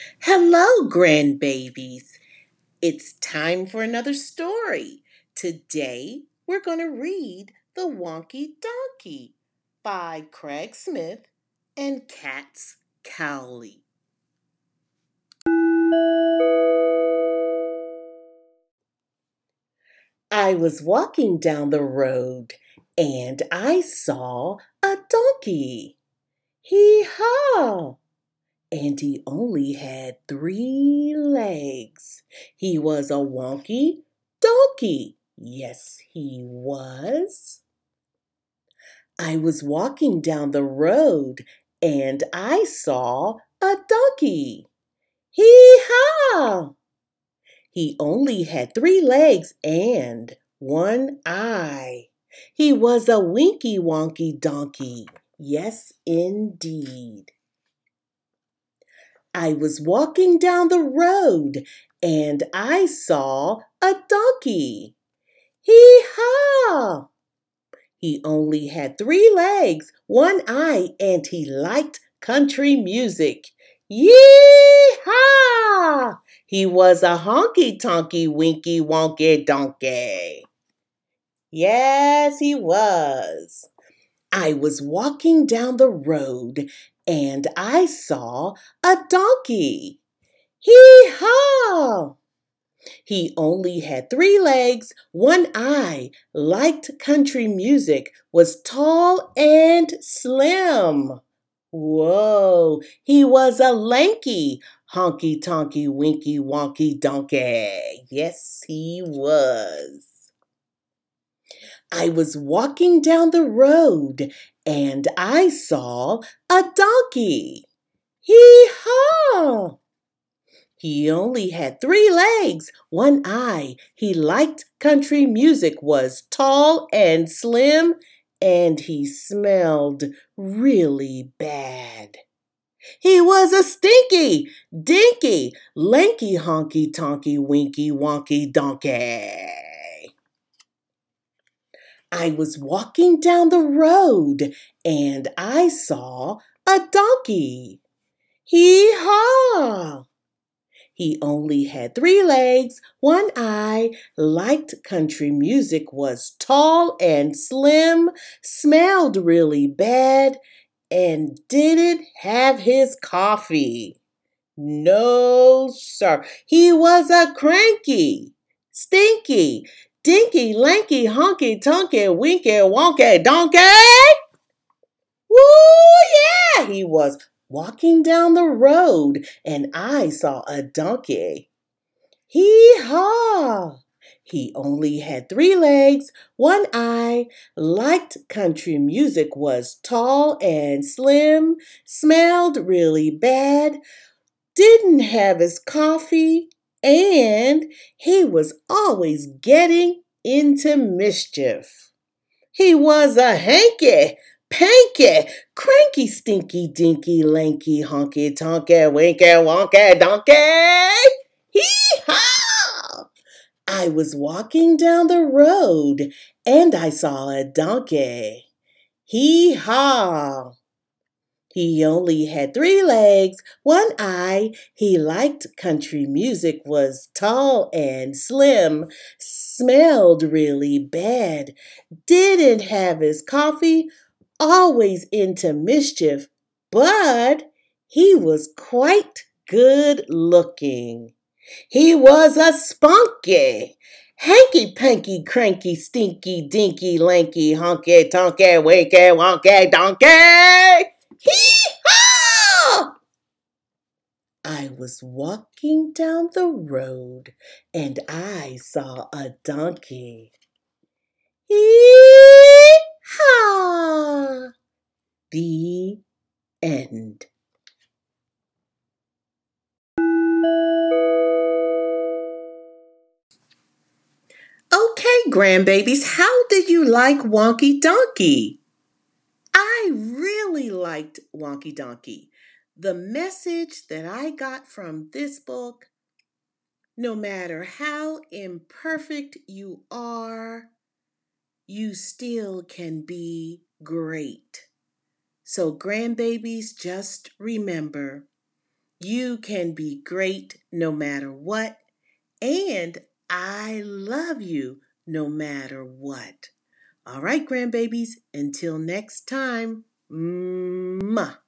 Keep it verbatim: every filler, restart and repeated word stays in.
Hello, grandbabies. It's time for another story. Today, we're going to read The Wonky Donkey by Craig Smith and Katz Cowley. I was walking down the road and I saw a donkey. Hee-haw! And he only had three legs. He was a wonky donkey. Yes, he was. I was walking down the road and I saw a donkey. Hee-haw! He only had three legs and one eye. He was a winky wonky donkey. Yes, indeed. I was walking down the road and I saw a donkey. Hee-haw! He only had three legs, one eye, and he liked country music. Yee-haw! He was a honky-tonky winky wonky donkey. Yes, he was. I was walking down the road and I saw a donkey. Hee-haw! He only had three legs, one eye, liked country music, was tall and slim. Whoa, he was a lanky, honky-tonky, winky, wonky donkey. Yes, he was. I was walking down the road and I saw a donkey. Hee-haw! He only had three legs, one eye. He liked country music, was tall and slim, and he smelled really bad. He was a stinky, dinky, lanky, honky, tonky, winky, wonky donkey. I was walking down the road and I saw a donkey. Hee-haw! He only had three legs, one eye, liked country music, was tall and slim, smelled really bad, and didn't have his coffee. No, sir. He was a cranky, stinky, dinky, lanky, honky, tonky, winky, wonky donkey. Woo, yeah, he was walking down the road and I saw a donkey. Hee-haw! He only had three legs, one eye, liked country music, was tall and slim, smelled really bad, didn't have his coffee, and he was always getting into mischief. He was a hanky, panky, cranky, stinky, dinky, lanky, honky, tonky, winky, wonky, donkey. Hee-haw! I was walking down the road and I saw a donkey. Hee-haw! He only had three legs, one eye. He liked country music, was tall and slim, smelled really bad, didn't have his coffee, always into mischief, but he was quite good looking. He was a spunky, hanky-panky, cranky, stinky, dinky, lanky, honky, tonky, winky, wonky, donkey. Hee-haw! I was walking down the road and I saw a donkey. Hee-haw! The end. Okay, grandbabies, how did you like Wonky Donkey? I really liked Wonky Donkey. The message that I got from this book, no matter how imperfect you are, you still can be great. So, grandbabies, just remember, You can be great no matter what. And I love you no matter what. All right, grandbabies, until next time. Mwah.